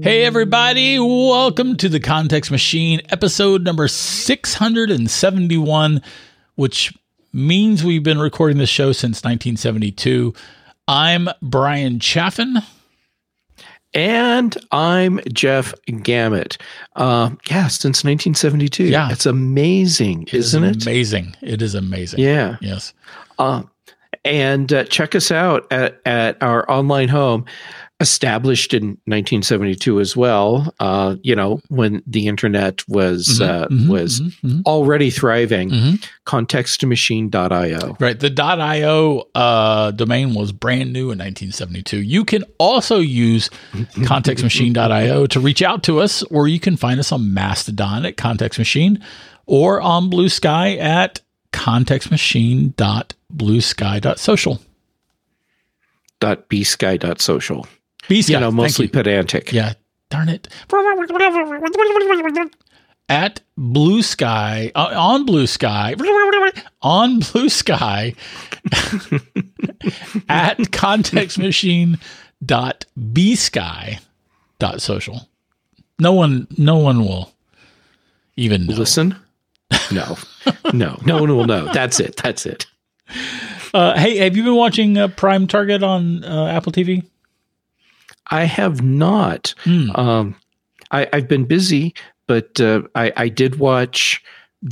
Hey everybody, welcome to the Context Machine, episode number 671, which means we've been recording this show since 1972. I'm Brian Chaffin. And I'm Jeff Gamet. Since 1972. Yeah. It's amazing, isn't it? Amazing. It is amazing. Yeah. Yes. And check us out at our online home, established in 1972 as well. When the internet was already thriving. Contextmachine.io. Right. The .io domain was brand new in 1972. You can also use contextmachine.io to reach out to us, or you can find us on Mastodon at Context Machine or on Blue Sky at contextmachine.bluesky.social. .bsky.social. Bsky, mostly pedantic. Yeah, darn it. At Blue Sky, on Blue Sky, on Blue Sky, at contextmachine.bsky.social. No one will even know. Listen? No, no one will know. That's it. Hey, have you been watching Prime Target on Apple TV? I have not. I've been busy, but I did watch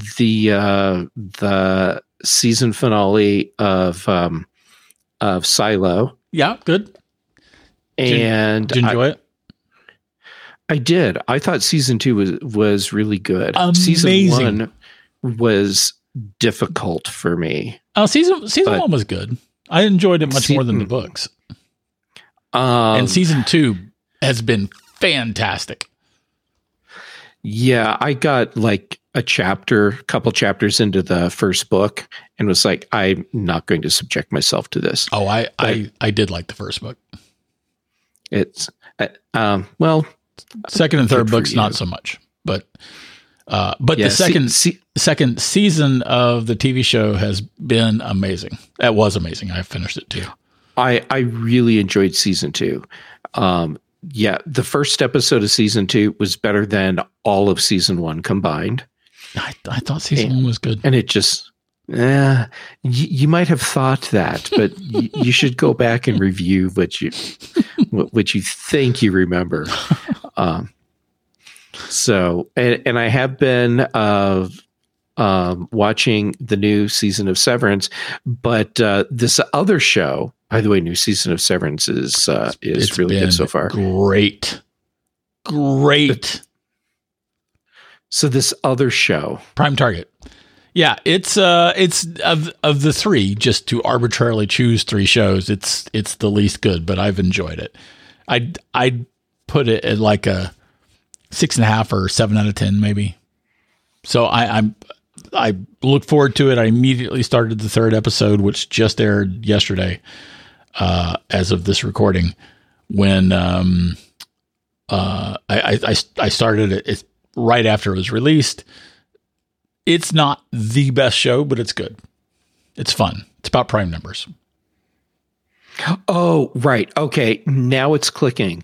the season finale of Silo. Yeah, good. And did you enjoy it? I did. I thought season 2 was really good. Amazing. Season 1 was difficult for me. Season 1 was good. I enjoyed it much more than the books. And season 2 has been fantastic. Yeah, I got like a couple chapters into the first book and was like, I'm not going to subject myself to this. Oh, I did like the first book. It's, second and third books, not so much, but the second season of the TV show has been amazing. That was amazing. I finished it too. I really enjoyed season 2. The first episode of season 2 was better than all of season 1 combined. I thought season 1 was good. And it just, you might have thought that, but you should go back and review what you think you remember. And I have been watching the new season of Severance, but this other show, by the way, new season of Severance is really good so far. Great. So this other show, Prime Target. Yeah, it's of the three, just to arbitrarily choose 3 shows, it's the least good, but I've enjoyed it. I'd put it at like a 6.5 or 7 out of 10, maybe. So I look forward to it. I immediately started the 3rd episode, which just aired yesterday, as of this recording. When I started it right after it was released. It's not the best show, but it's good. It's fun. It's about prime numbers. Oh, right. Okay. Now it's clicking.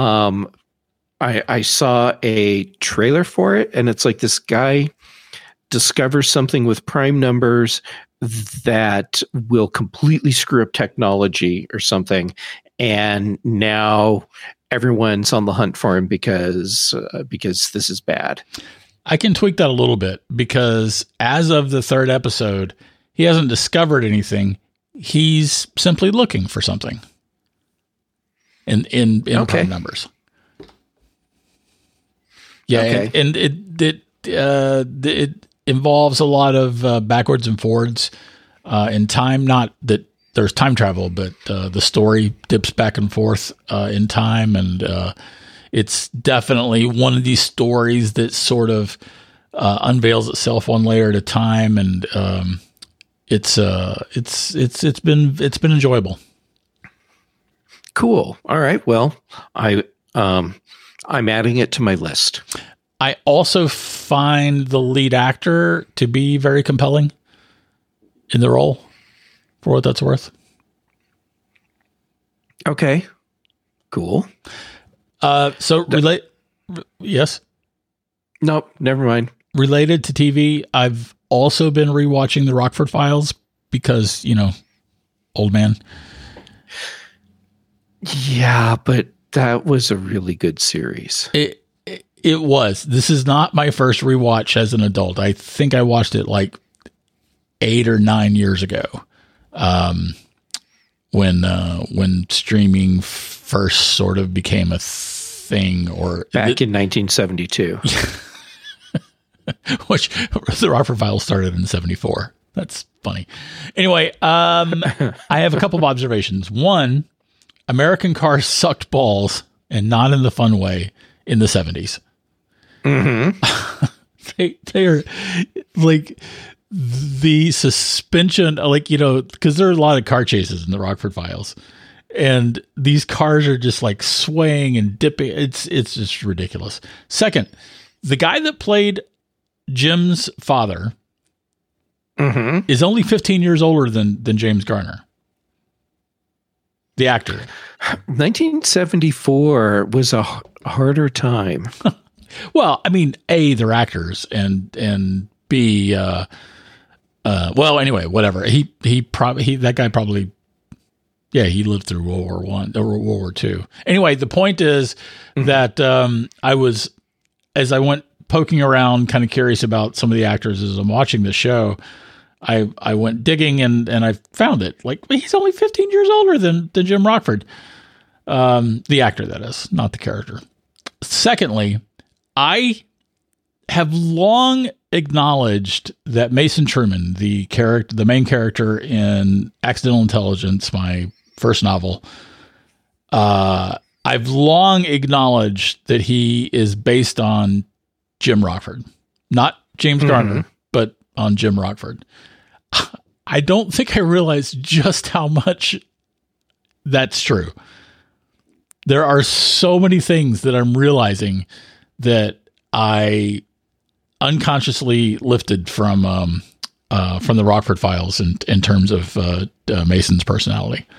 I saw a trailer for it, and it's like this guy discovers something with prime numbers that will completely screw up technology or something. And now everyone's on the hunt for him because this is bad. I can tweak that a little bit, because as of the 3rd episode, he hasn't discovered anything. He's simply looking for something in prime numbers. Yeah. Okay. And it involves a lot of backwards and forwards in time. Not that there's time travel, but the story dips back and forth in time, and it's definitely one of these stories that sort of unveils itself one layer at a time, and it's been enjoyable. Cool. All right. Well, I'm adding it to my list. I also find the lead actor to be very compelling in the role, for what that's worth. Okay. Cool. Yes. Nope, never mind. Related to TV, I've also been rewatching the Rockford Files because, old man. Yeah, but that was a really good series. It was. This is not my first rewatch as an adult. I think I watched it like 8 or 9 years ago, when streaming first sort of became a thing, or back in 1972. Which the Rockford Files started in 74. That's funny. Anyway, I have a couple of observations. One, American cars sucked balls, and not in the fun way, in the 70s. Mm-hmm. They're like the suspension, because there are a lot of car chases in the Rockford Files, and these cars are just like swaying and dipping. It's just ridiculous. Second, the guy that played Jim's father is only 15 years older than James Garner, the actor. 1974 was a harder time. Well, I mean, A, they're actors, and B, well, anyway, whatever. That guy probably, he lived through World War I or World War II. Anyway, the point is that as I went poking around, kind of curious about some of the actors as I'm watching the show, I went digging and I found it. Like, he's only 15 years older than Jim Rockford. The actor, that is, not the character. Secondly, I have long acknowledged that Mason Truman, the main character in Accidental Intelligence, my first novel, I've long acknowledged that he is based on Jim Rockford, not James Garner, but on Jim Rockford. I don't think I realized just how much that's true. There are so many things that I'm realizing that I unconsciously lifted from the Rockford Files in terms of Mason's personality.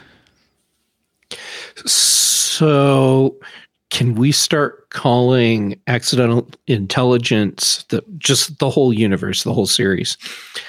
So, can we start calling Accidental Intelligence just the whole universe, the whole series,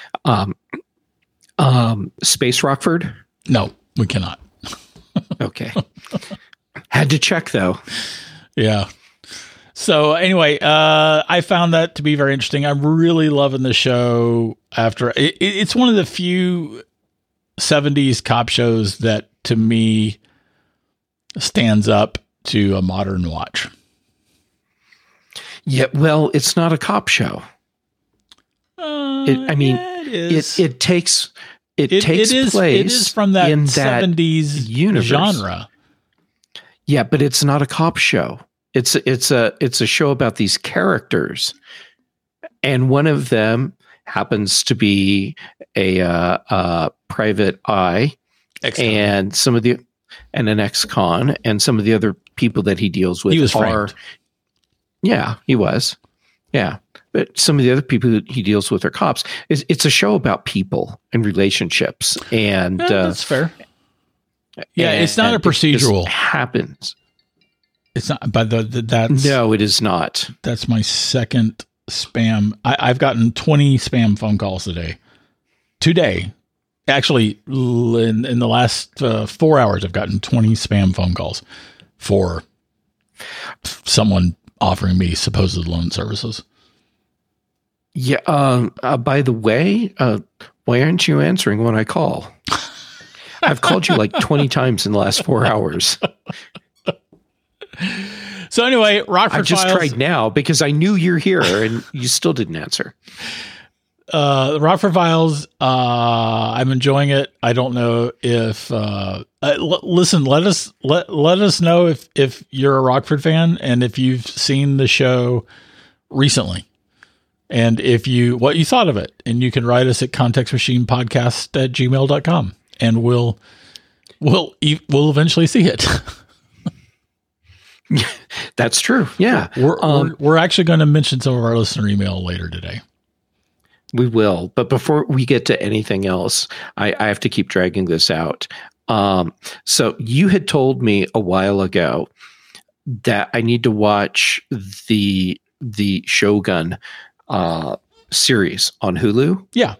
Space Rockford? No, we cannot. Okay. Had to check though. Yeah. So anyway, I found that to be very interesting. I'm really loving the show. It's one of the few 70s cop shows that to me stands up to a modern watch. Yeah, well, it's not a cop show. It takes place. It is from that 70s universe. Genre. Yeah, but it's not a cop show. It's a show about these characters, and one of them happens to be a private eye, ex-con. and an ex-con, and some of the other people that he deals with. He was framed. Yeah, he was. Yeah, but some of the other people that he deals with are cops. It's a show about people and relationships, and that's fair. Yeah, it's not a procedural. It happens. It's not, but that's no, it is not. That's my second spam. I've gotten 20 spam phone calls today. Actually, in the last 4 hours, I've gotten 20 spam phone calls for someone offering me supposed loan services. Yeah. By the way, why aren't you answering when I call? I've called you like 20 times in the last 4 hours. So anyway, Rockford I've just Files. tried now because I knew you're here and you still didn't answer. The Rockford Files, I'm enjoying it. I don't know if listen, let us know if you're a Rockford fan and if you've seen the show recently, and what you thought of it. And you can write us at contextmachinepodcast@gmail.com, and we'll eventually see it. That's true. Yeah. We're actually going to mention some of our listener email later today. We will. But before we get to anything else, I have to keep dragging this out. So you had told me a while ago that I need to watch the Shogun series on Hulu. Yeah.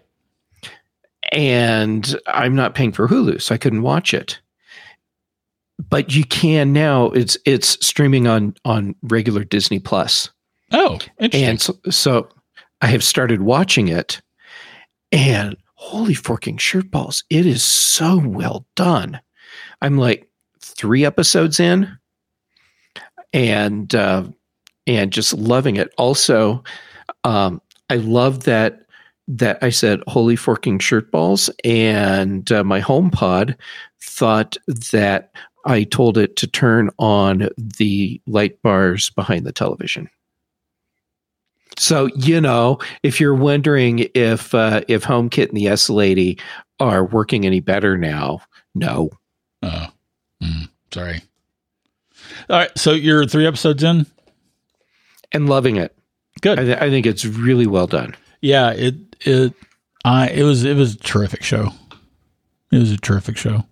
And I'm not paying for Hulu, so I couldn't watch it. But you can now. It's streaming on regular Disney Plus. Oh, interesting. And so I have started watching it, and holy forking shirt balls, it is so well done. I'm like 3 episodes in, and just loving it. Also, I love that I said holy forking shirt balls, and my HomePod thought that I told it to turn on the light bars behind the television. So, if you're wondering if HomeKit and the S Lady are working any better now, no. Sorry. All right, so you're 3 episodes in? And loving it. Good. I think it's really well done. Yeah, it was a terrific show. It was a terrific show.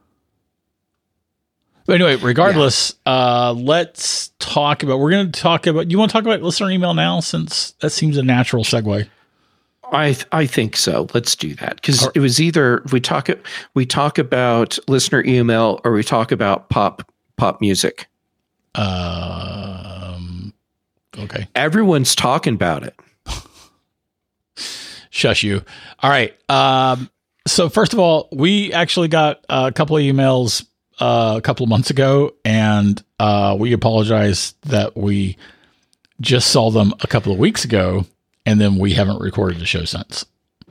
But anyway, regardless, let's talk about. We're going to talk about. You want to talk about listener email now, since that seems a natural segue. I think so. Let's do that, because it was either we talk about listener email or we talk about pop music. Okay. Everyone's talking about it. Shush you. All right. So first of all, we actually got a couple of emails a couple of months ago, and we apologize that we just saw them a couple of weeks ago, and then we haven't recorded the show since.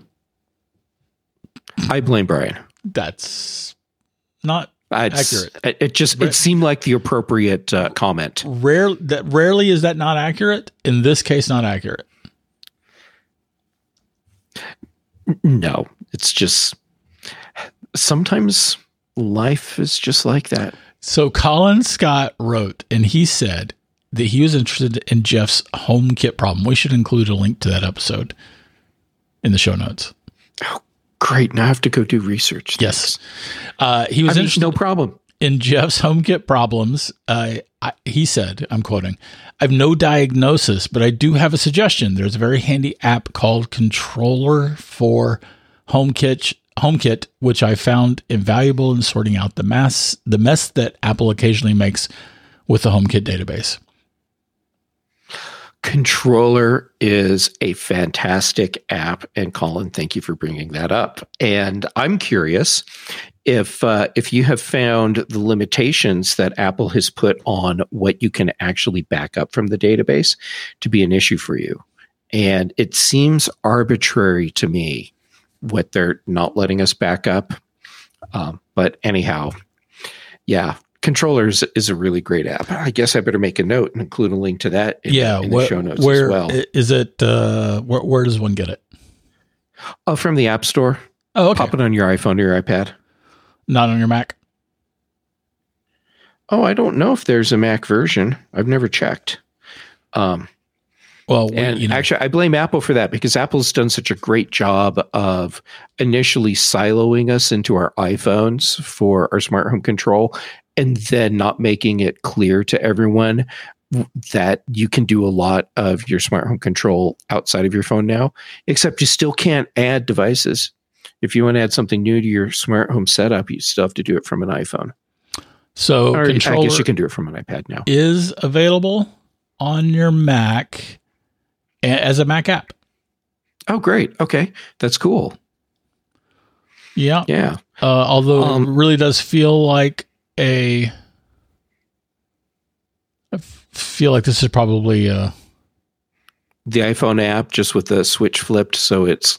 I blame Brian. That's not accurate. It seemed like the appropriate comment. Rarely is that not accurate. In this case, not accurate. No, it's just sometimes life is just like that. So Colin Scott wrote, and he said that he was interested in Jeff's HomeKit problem. We should include a link to that episode in the show notes. Oh, great. Now I have to go do research. Yes. He was interested. No problem. In Jeff's HomeKit problems, he said, I'm quoting, "I have no diagnosis, but I do have a suggestion. There's a very handy app called Controller for HomeKit, which I found invaluable in sorting out the mess that Apple occasionally makes with the HomeKit database." Controller is a fantastic app, and Colin, thank you for bringing that up. And I'm curious if you have found the limitations that Apple has put on what you can actually back up from the database to be an issue for you. And it seems arbitrary to me what they're not letting us back up. But anyhow, yeah. Controllers is a really great app. I guess I better make a note and include a link to that in the show notes as well. Is it? Where does one get it? Oh, from the App Store. Oh, okay. Pop it on your iPhone or your iPad. Not on your Mac? Oh, I don't know if there's a Mac version. I've never checked. Actually, I blame Apple for that, because Apple's done such a great job of initially siloing us into our iPhones for our smart home control, and then not making it clear to everyone that you can do a lot of your smart home control outside of your phone now, except you still can't add devices. If you want to add something new to your smart home setup, you still have to do it from an iPhone. So I Controller guess you can do it from an iPad now. Is available on your Mac as a Mac app. Oh, great. Okay. That's cool. Yeah. Yeah. Although it really does feel like I feel like this is probably the iPhone app, just with the switch flipped, so it's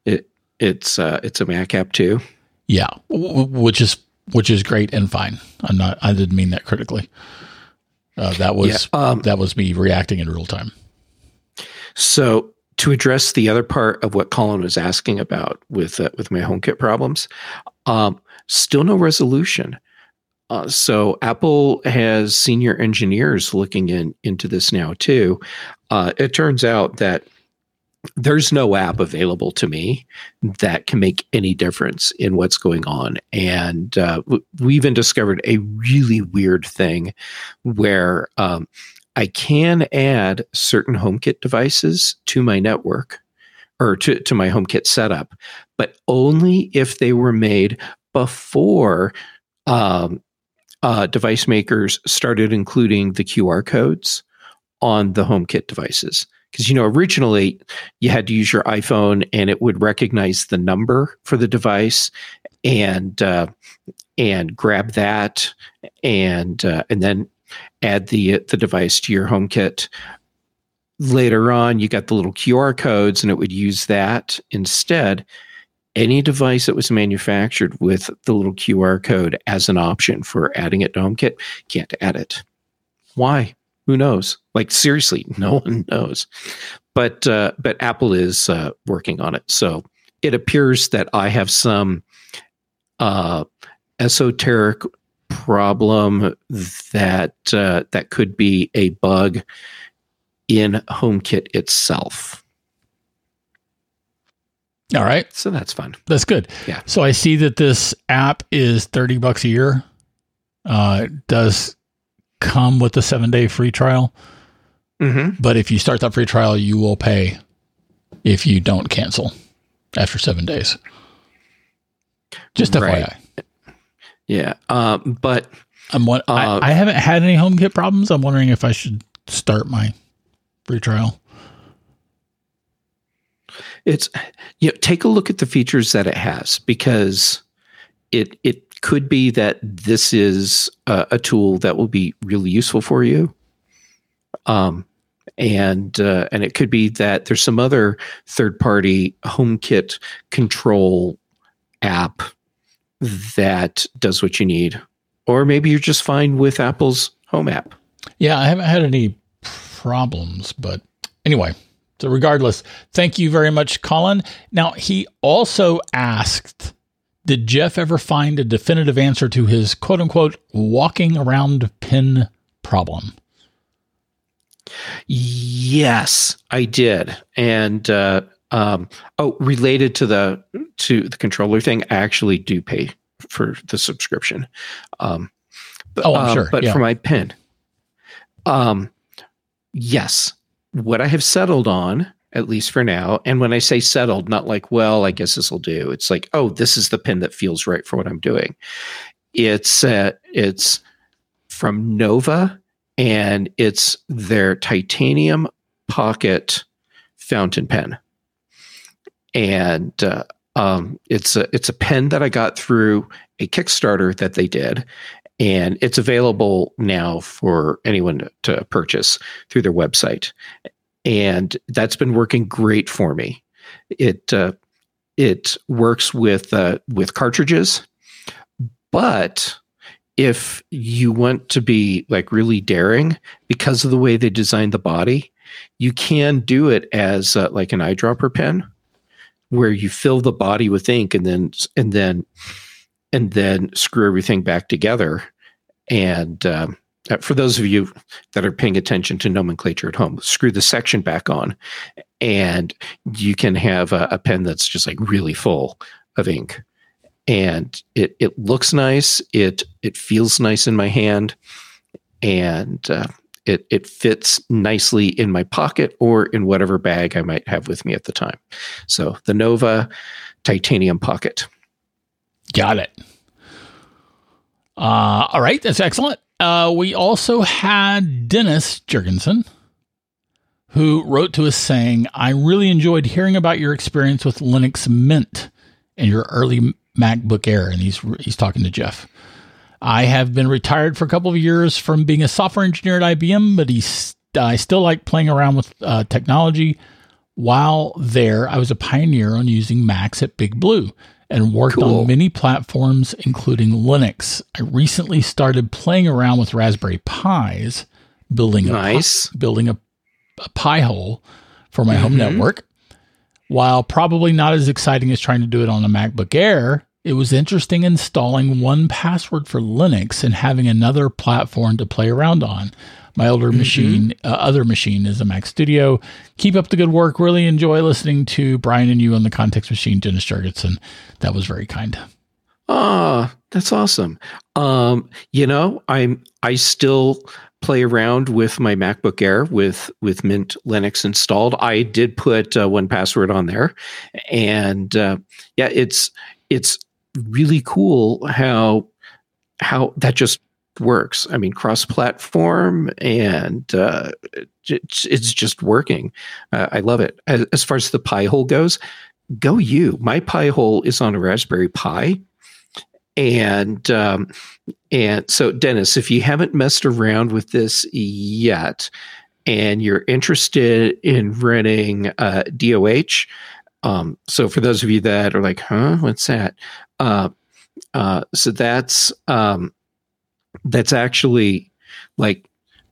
a Mac app too. Yeah, which is great and fine. I didn't mean that critically. That was me reacting in real time. So to address the other part of what Colin was asking about with my HomeKit problems, still no resolution. So Apple has senior engineers looking into this now too. It turns out that there's no app available to me that can make any difference in what's going on. And we even discovered a really weird thing where I can add certain HomeKit devices to my network or to my HomeKit setup, but only if they were made before device makers started including the QR codes on the HomeKit devices. Because, originally you had to use your iPhone and it would recognize the number for the device and grab that and then add the device to your HomeKit. Later on, you got the little QR codes and it would use that instead. Any device that was manufactured with the little QR code as an option for adding it to HomeKit can't add it. Why? Who knows? Like, seriously, no one knows. But Apple is working on it. So it appears that I have some esoteric problem that could be a bug in HomeKit itself. All right. So that's fun. That's good. Yeah. So I see that this app is $30 a year. It does come with a 7-day free trial. Mm-hmm. But if you start that free trial, you will pay if you don't cancel after 7 days. Just FYI. Yeah. But I haven't had any HomeKit problems. I'm wondering if I should start my free trial. It's, take a look at the features that it has, because it could be that this is a tool that will be really useful for you. And it could be that there's some other third-party HomeKit control app that does what you need. Or maybe you're just fine with Apple's Home app. Yeah, I haven't had any problems, but anyway. So regardless, thank you very much, Colin. Now, he also asked, did Jeff ever find a definitive answer to his quote-unquote walking around pin problem? Yes, I did. And related to the controller thing, I actually do pay for the subscription. I'm sure. But for my pin, yes. What I have settled on, at least for now, and when I say settled, not like, well, I guess this will do. It's like, oh, this is the pin that feels right for what I'm doing. It's from Nova, and it's their titanium pocket fountain pen. And it's a pen that I got through a Kickstarter that they did. And it's available now for anyone to purchase through their website. And that's been working great for me. It works with cartridges, but if you want to be like really daring, because of the way they designed the body, you can do it as like an eyedropper pen, where you fill the body with ink and then screw everything back together. And for those of you that are paying attention to nomenclature at home, screw the section back on, and you can have a pen that's just like really full of ink. And it looks nice. It feels nice in my hand, and it fits nicely in my pocket or in whatever bag I might have with me at the time. So the Nova Titanium Pocket. Got it. All right. That's excellent. We also had Dennis Jurgensen, who wrote to us saying, I really enjoyed hearing about your experience with Linux Mint and your early MacBook Air. And he's talking to Jeff. I have been retired for a couple of years from being a software engineer at IBM, but I still like playing around with technology. While there, I was a pioneer on using Macs at Big Blue and worked on many platforms, including Linux. I recently started playing around with Raspberry Pis, building a Pi hole for my home network. While probably not as exciting as trying to do it on a MacBook Air, It was interesting installing 1Password for Linux and having another platform to play around on. My other machine is a Mac Studio. Keep up the good work. Really enjoy listening to Brian and you on the Context Machine, Dennis Jurgensen. That was very kind. That's awesome. I still play around with my MacBook Air with Mint Linux installed. I did put 1Password on there, and it's really cool how that just works. I mean, cross-platform, and it's just working. I love it. As far as the Pi-hole goes, go you. My Pi-hole is on a Raspberry Pi. And so, Dennis, if you haven't messed around with this yet, and you're interested in running DOH, so for those of you that are like, "Huh, what's that?" So that's actually like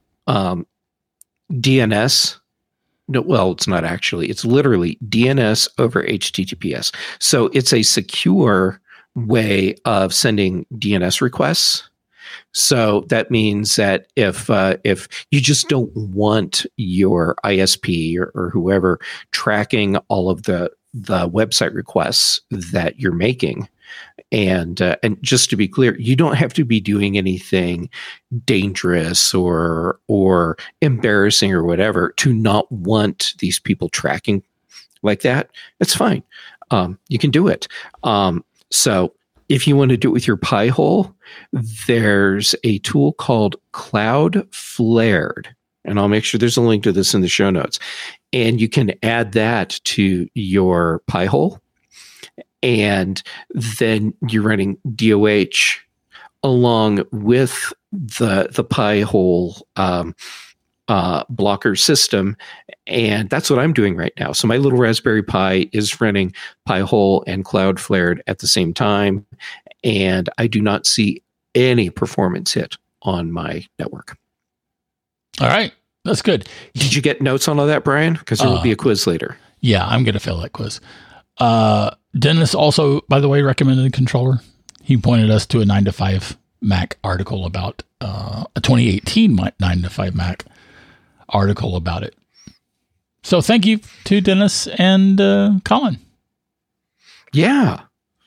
DNS. No, well, it's not actually. It's literally DNS over HTTPS. So it's a secure way of sending DNS requests. So that means that if you just don't want your ISP or whoever tracking all of the website requests that you're making, and just to be clear, you don't have to be doing anything dangerous or embarrassing or whatever to not want these people tracking like that. It's fine. You can do it. So if you want to do it with your Pi-hole, there's a tool called Cloudflared, and I'll make sure there's a link to this in the show notes. And you can add that to your Pi-hole, and then you're running DOH along with the Pi-hole blocker system. And that's what I'm doing right now. So my little Raspberry Pi is running Pi-hole and Cloudflared at the same time. And I do not see any performance hit on my network. All right. That's good. Did you get notes on all that, Brian? Because there will be a quiz later. Yeah, I'm going to fill that quiz. Dennis also, by the way, recommended a controller. He pointed us to a 9to5 Mac article about a 2018 9to5 Mac article about it. So thank you to Dennis and Colin. Yeah.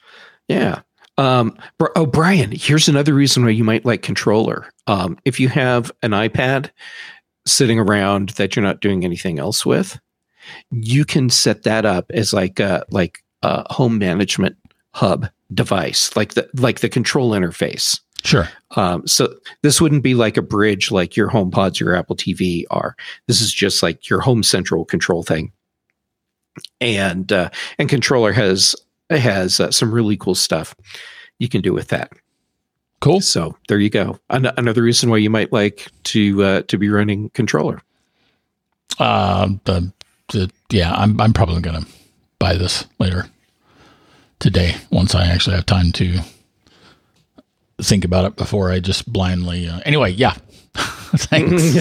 Brian, here's another reason why you might like controller. If you have an iPad sitting around that you're not doing anything else with, you can set that up as like a home management hub device, like the control interface. Sure. So this wouldn't be like a bridge like your HomePods or your Apple TV are. This is just like your home central control thing. And controller has some really cool stuff you can do with that. Cool. So there you go. Another reason why you might like to be running controller. I'm probably going to buy this later today once I actually have time to think about it before I just blindly. Anyway, yeah. Thanks.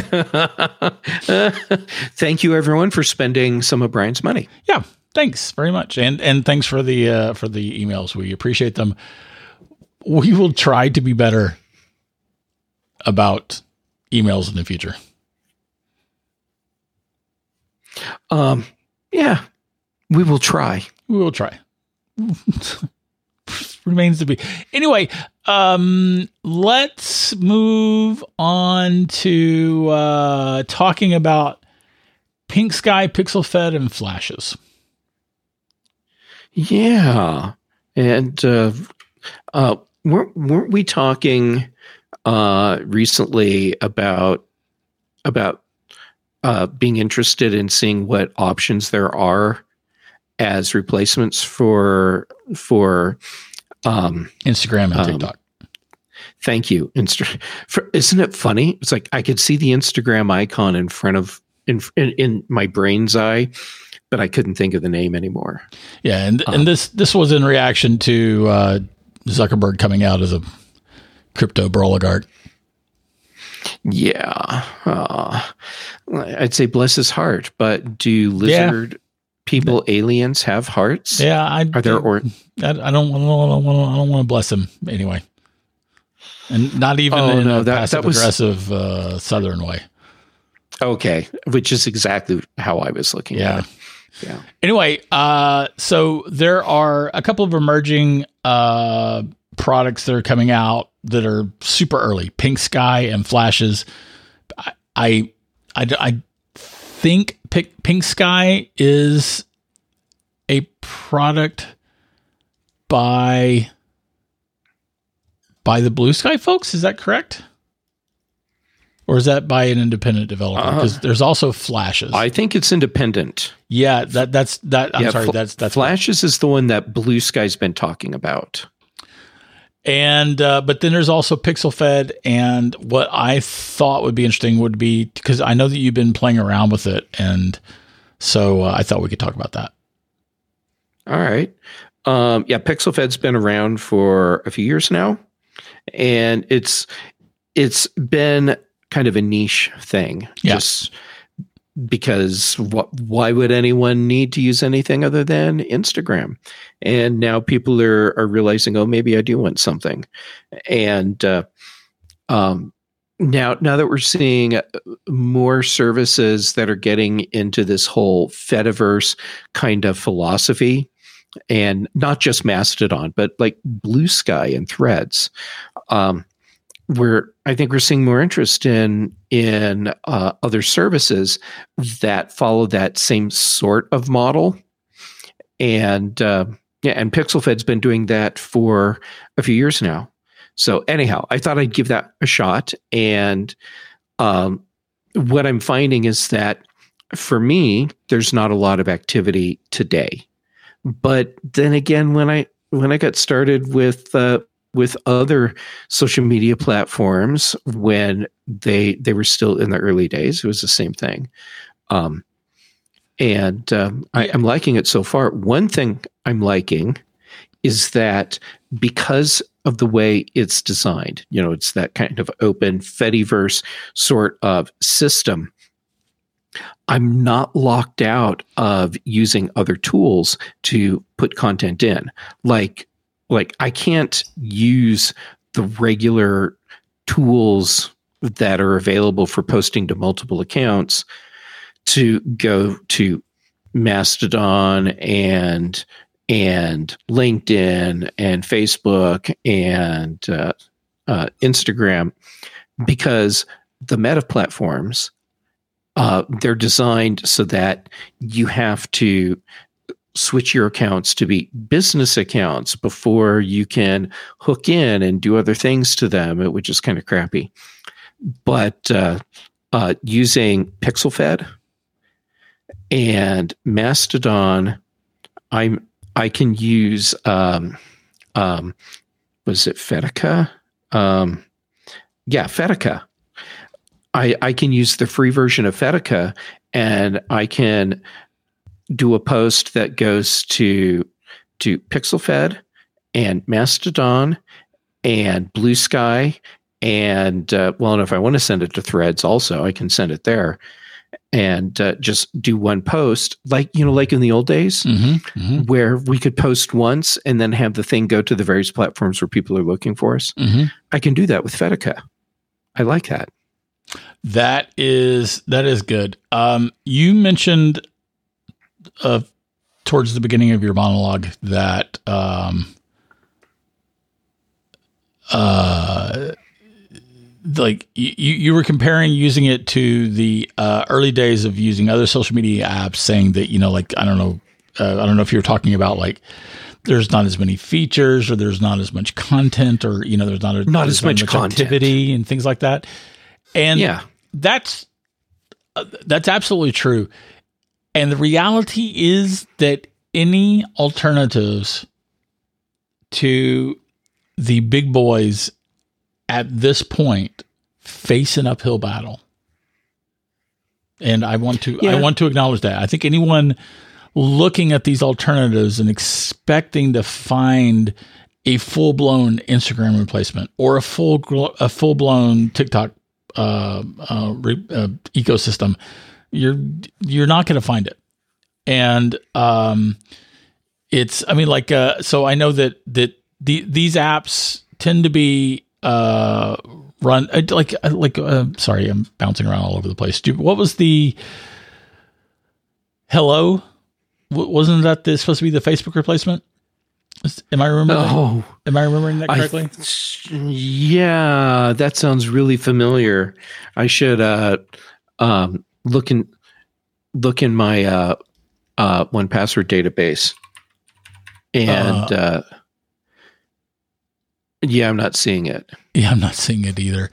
Thank you, everyone, for spending some of Brian's money. Yeah, thanks very much, and thanks for the emails. We appreciate them. We will try to be better about emails in the future. Yeah, we will try. We will try. Remains to be. Anyway, let's move on to talking about Pink Sky, Pixel Fed, and flashes. Yeah, and weren't we talking recently about being interested in seeing what options there are as replacements for Instagram and TikTok. Thank you. Isn't it funny? It's like I could see the Instagram icon in front of in my brain's eye, but I couldn't think of the name anymore. Yeah, and this was in reaction to Zuckerberg coming out as a crypto oligarch. Yeah, I'd say bless his heart, but do lizard people, aliens, have hearts? Yeah, Are there I don't want to bless them anyway, and not even in a passive aggressive Southern way. Okay, which is exactly how I was looking at it. Yeah. Anyway, so there are a couple of emerging products that are coming out that are super early. Pink Sky and Flashes. I think Pink Sky is a product by the Blue Sky folks. Is that correct? Or is that by an independent developer? Because there's also Flashes. I think it's independent. Yeah, that's. I'm sorry. That's Flashes is the one that Blue Sky's been talking about. And but then there's also Pixel Fed, and what I thought would be interesting would be, because I know that you've been playing around with it, and so I thought we could talk about that. All right. Pixel Fed's been around for a few years now, and it's been kind of a niche thing. Just because why would anyone need to use anything other than Instagram? And now people are realizing, oh, maybe I do want something. And now that we're seeing more services that are getting into this whole Fediverse kind of philosophy, and not just Mastodon, but like Blue Sky and Threads, I think we're seeing more interest in other services that follow that same sort of model. And Pixel Fed's been doing that for a few years now. So anyhow, I thought I'd give that a shot. And what I'm finding is that for me, there's not a lot of activity today. But then again, when I got started with other social media platforms, when they were still in the early days, it was the same thing. I'm liking it so far. One thing I'm liking is that because of the way it's designed, it's that kind of open Fediverse sort of system, I'm not locked out of using other tools to put content in. Like I can't use the regular tools that are available for posting to multiple accounts to go to Mastodon and LinkedIn and Facebook and Instagram, because the Meta platforms, they're designed so that you have to switch your accounts to be business accounts before you can hook in and do other things to them, which is kind of crappy. But using Pixel Fed and Mastodon, I can use was it Fedica? Fedica. I can use the free version of Fedica, and I can do a post that goes to Pixel Fed and Mastodon and Blue Sky, and and if I want to send it to Threads also, I can send it there, and just do one post, like in the old days, where we could post once and then have the thing go to the various platforms where people are looking for us. I can do that with Fedica. I like that. That is good. You mentioned towards the beginning of your monologue that like you were comparing using it to the early days of using other social media apps, saying that I don't know if you were talking about like there's not as many features, or there's not as much content, or there's not as much activity and things like that. And that's absolutely true. And the reality is that any alternatives to the big boys at this point face an uphill battle. And I want to acknowledge that. I think anyone looking at these alternatives and expecting to find a full-blown Instagram replacement or a full-blown TikTok ecosystem, you're not going to find it. and it's, I mean, like, so I know that these apps tend to be run sorry, I'm bouncing around all over the place. What was the Hello? Wasn't that supposed to be the Facebook replacement? Am I remembering? Am I remembering that correctly? Yeah, that sounds really familiar. I should look in my 1Password database, and yeah, I'm not seeing it. Yeah, I'm not seeing it either.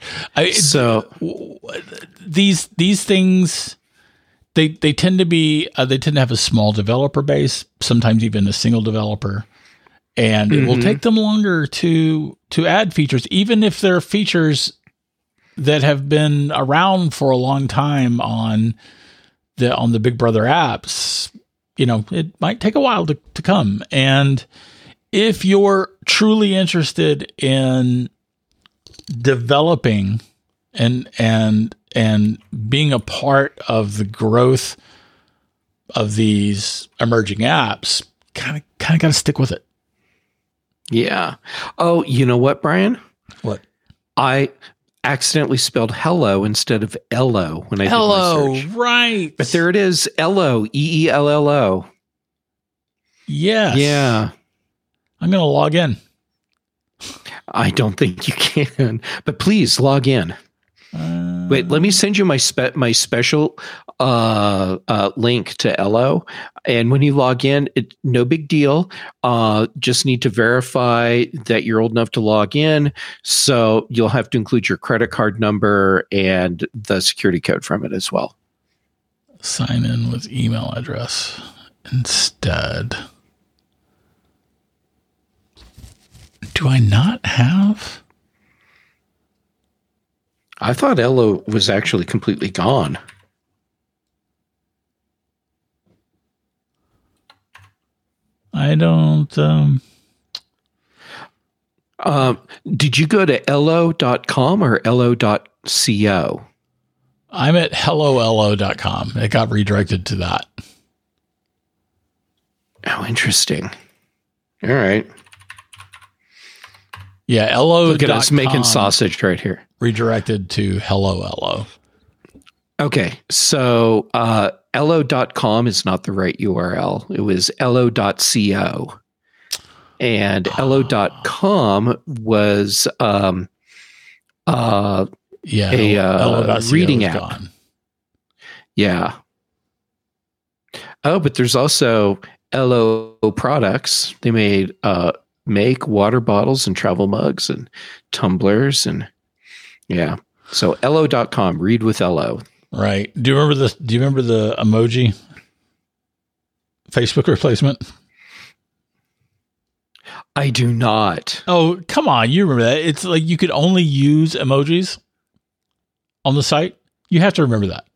These things, they tend to have a small developer base, sometimes even a single developer. And it will take them longer to add features, even if they're features that have been around for a long time on the Big Brother apps. You know, it might take a while to come. And if you're truly interested in developing and being a part of the growth of these emerging apps, kind of got to stick with it. Yeah. Oh, you know what, Brian? What? I accidentally spelled hello instead of Ello when I did my search. Right. But there it is, Ello, EELLO. Yes. Yeah. I'm going to log in. I don't think you can, but please log in. Wait, let me send you my special link to Ello, and when you log in, no big deal. Just need to verify that you're old enough to log in. So you'll have to include your credit card number and the security code from it as well. Sign in with email address instead. Do I not have? I thought Ello was actually completely gone. I don't. Did you go to ello.com or ello.co? I'm at helloello.com. It got redirected to that. Oh, interesting. All right. Yeah, Ello. Look at us making sausage right here. Redirected to helloello. Okay, so ello.com is not the right URL. It was ello.co. And ello.com was a reading app. Gone. Yeah. Oh, but there's also Ello products. They made make water bottles and travel mugs and tumblers and yeah. So ello.com, read with Ello. Right. Do you remember the emoji Facebook replacement? I do not. Oh, come on. You remember that. It's like you could only use emojis on the site. You have to remember that.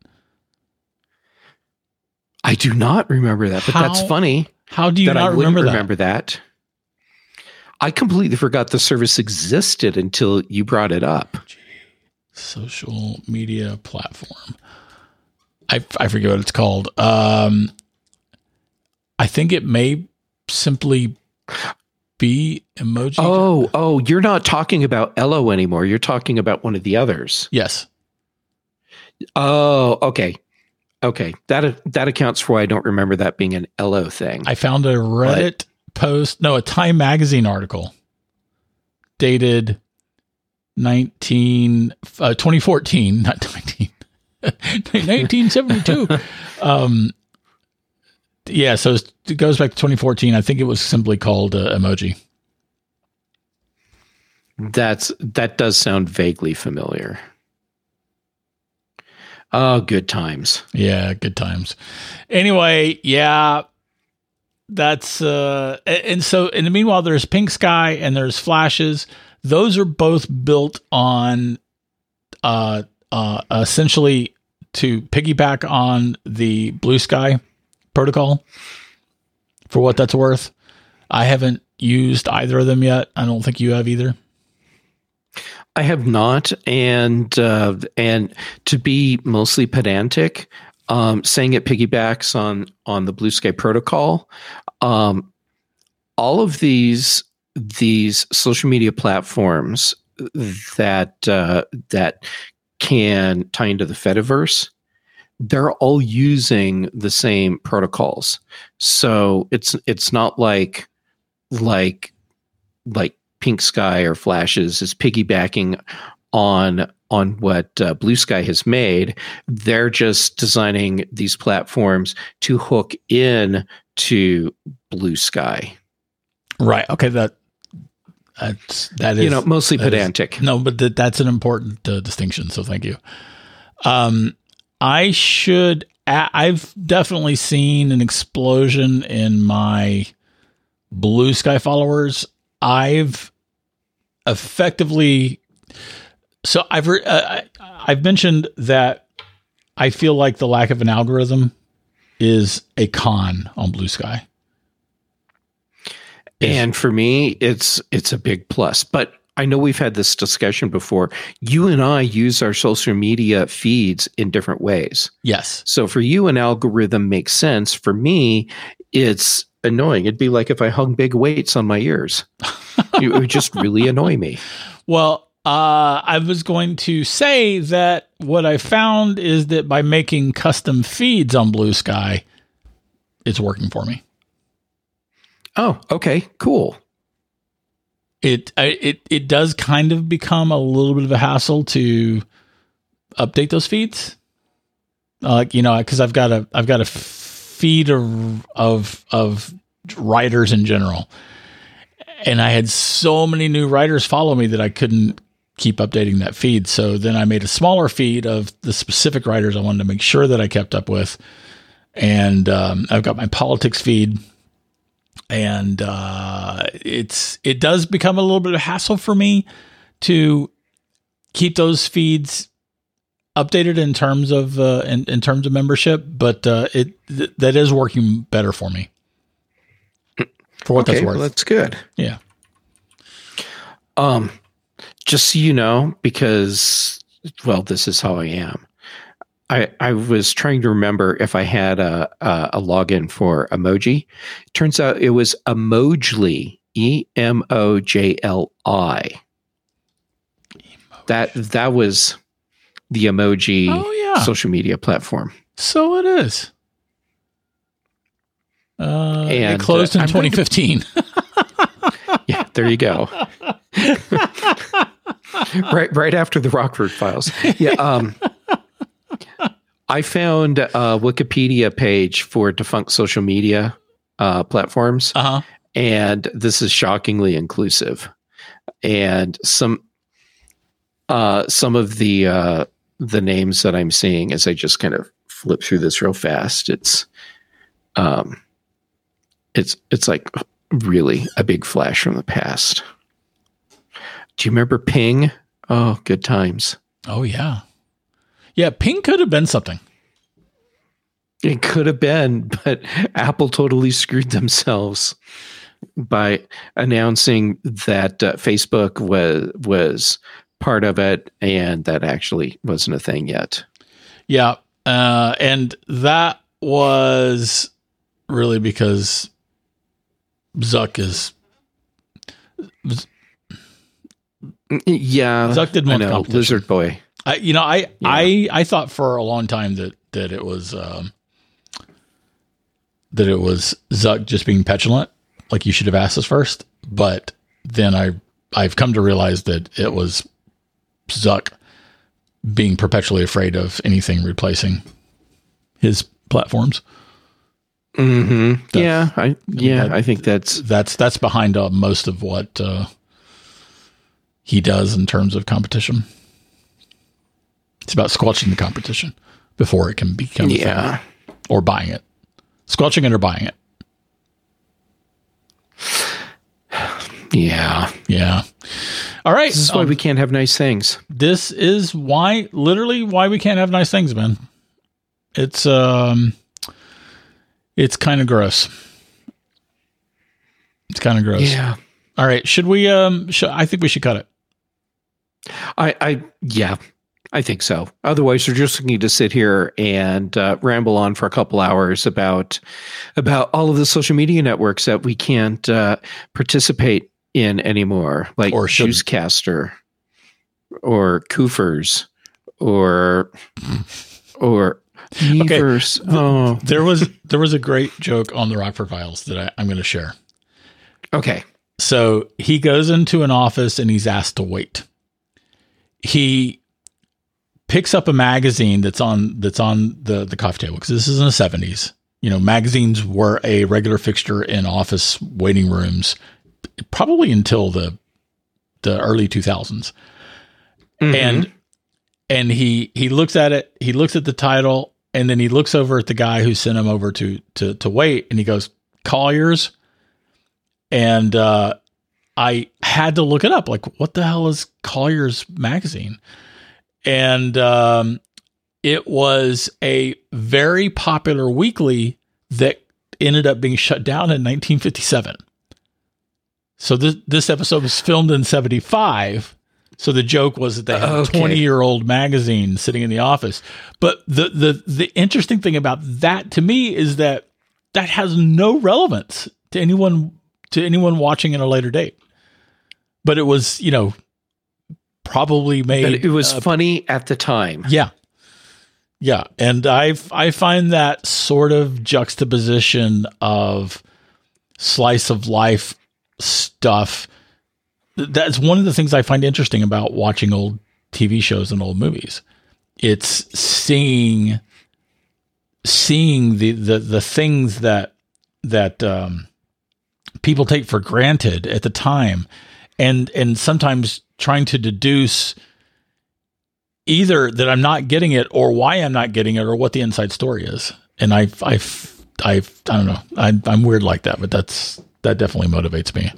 I do not remember that, but that's funny. How do you not remember that? I completely forgot the service existed until you brought it up. Social media platform. I forget what it's called. I think it may simply be emoji. Oh, you're not talking about Ello anymore. You're talking about one of the others. Yes. Oh, okay. Okay. That accounts for why I don't remember that being an Ello thing. I found a Reddit post, a Time magazine article dated 2014, not 1972. Yeah, so it goes back to 2014. I think it was simply called emoji. That does sound vaguely familiar. Oh, good times. Yeah, good times. Anyway, yeah, that's and so in the meanwhile, there's Pink Sky and there's Flashes. Those are both built on essentially to piggyback on the Blue Sky protocol. For what that's worth, I haven't used either of them yet. I don't think you have either. I have not, and to be mostly pedantic, saying it piggybacks on the Blue Sky protocol. All of these social media platforms that can tie into the Fediverse, they're all using the same protocols. So it's not like Pink Sky or Flashes is piggybacking on what Blue Sky has made. They're just designing these platforms to hook in to Blue Sky. Right. Okay. That is, mostly pedantic. No, but that's an important distinction. So thank you. I've definitely seen an explosion in my Blue Sky followers. I've mentioned that I feel like the lack of an algorithm is a con on Blue Sky. And for me, it's a big plus. But I know we've had this discussion before. You and I use our social media feeds in different ways. Yes. So for you, an algorithm makes sense. For me, it's annoying. It'd be like if I hung big weights on my ears. It would just really annoy me. Well, I was going to say that what I found is that by making custom feeds on Blue Sky, it's working for me. Oh, okay, cool. It does kind of become a little bit of a hassle to update those feeds. Because I've got a feed of writers in general, and I had so many new writers follow me that I couldn't keep updating that feed. So then I made a smaller feed of the specific writers I wanted to make sure that I kept up with, and I've got my politics feed. And it does become a little bit of a hassle for me to keep those feeds updated in terms of in terms of membership, but that is working better for me. For what that's worth. Well, that's good. Yeah. Just so you know, because this is how I am. I was trying to remember if I had a login for emoji. Turns out it was Emojli, EMOJLI. That was the emoji social media platform. So it is. And it closed in 2015. Yeah, there you go. right after the Rockford Files. Yeah. I found a Wikipedia page for defunct social media platforms, and this is shockingly inclusive. And some of the names that I'm seeing as I just kind of flip through this real fast, it's like really a big flash from the past. Do you remember Ping? Oh, good times. Oh yeah. Yeah, Ping could have been something. It could have been, but Apple totally screwed themselves by announcing that Facebook was part of it, and that actually wasn't a thing yet. Yeah, and that was really because Zuck is... Yeah, Zuck didn't want competition. Lizard Boy. I thought for a long time that it was Zuck just being petulant, like you should have asked us first. But then I've come to realize that it was Zuck being perpetually afraid of anything replacing his platforms. Mm-hmm. I think that's behind most of what he does in terms of competition. It's about squelching the competition before it can become a thing, or buying it. Squelching it or buying it. Yeah. Yeah. All right. This is why we can't have nice things. This is literally why we can't have nice things, man. It's kind of gross. It's kind of gross. Yeah. All right. Should we, I think we should cut it. Yeah. I think so. Otherwise, we're just going to sit here and ramble on for a couple hours about all of the social media networks that we can't participate in anymore, like Juicecaster or Koofers or Meverse. Okay. There was a great joke on the Rockford Files that I'm going to share. Okay. So he goes into an office and he's asked to wait. He picks up a magazine that's on the coffee table, because this is in the 70s. You know, magazines were a regular fixture in office waiting rooms, probably until the early 2000s. Mm-hmm. And he looks at it, he looks at the title, and then he looks over at the guy who sent him over to wait, and he goes, Collier's. And I had to look it up. Like, what the hell is Collier's magazine? And it was a very popular weekly that ended up being shut down in 1957. So this episode was filmed in 75. So the joke was that they had a 20-year-old magazine sitting in the office. But the interesting thing about that to me is that has no relevance to anyone watching at a later date. But it was, you know, probably made. But it was funny at the time. Yeah. Yeah. And I find that sort of juxtaposition of slice of life stuff. That's one of the things I find interesting about watching old TV shows and old movies. It's seeing the things that people take for granted at the time, and sometimes trying to deduce either that I'm not getting it or why I'm not getting it or what the inside story is. And I don't know. I'm weird like that, but that definitely motivates me.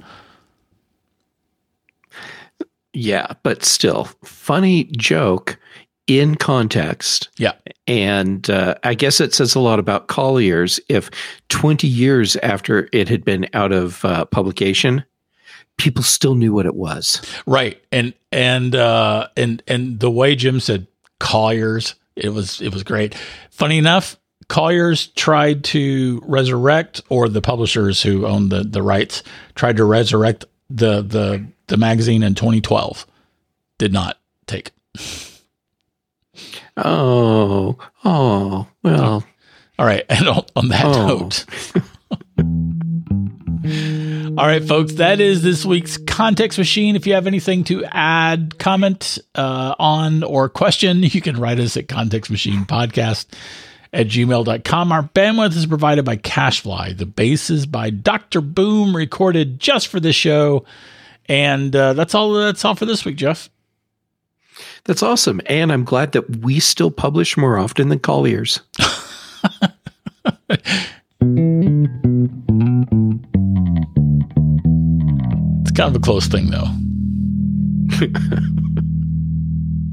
Yeah, but still, funny joke in context. Yeah. And I guess it says a lot about Collier's if 20 years after it had been out of publication, people still knew what it was. Right. And the way Jim said Collier's, it was great. Funny enough, Collier's tried to resurrect, or the publishers who owned the rights tried to resurrect the magazine in 2012. Did not take. Oh, well. All right. And on that note. All right, folks, that is this week's Context Machine. If you have anything to add, comment on, or question, you can write us at contextmachinepodcast@gmail.com. Our bandwidth is provided by CacheFly. The bass is by Dr. Boom, recorded just for this show. And that's all for this week, Jeff. That's awesome. And I'm glad that we still publish more often than Collier's. It's kind of a close thing, though.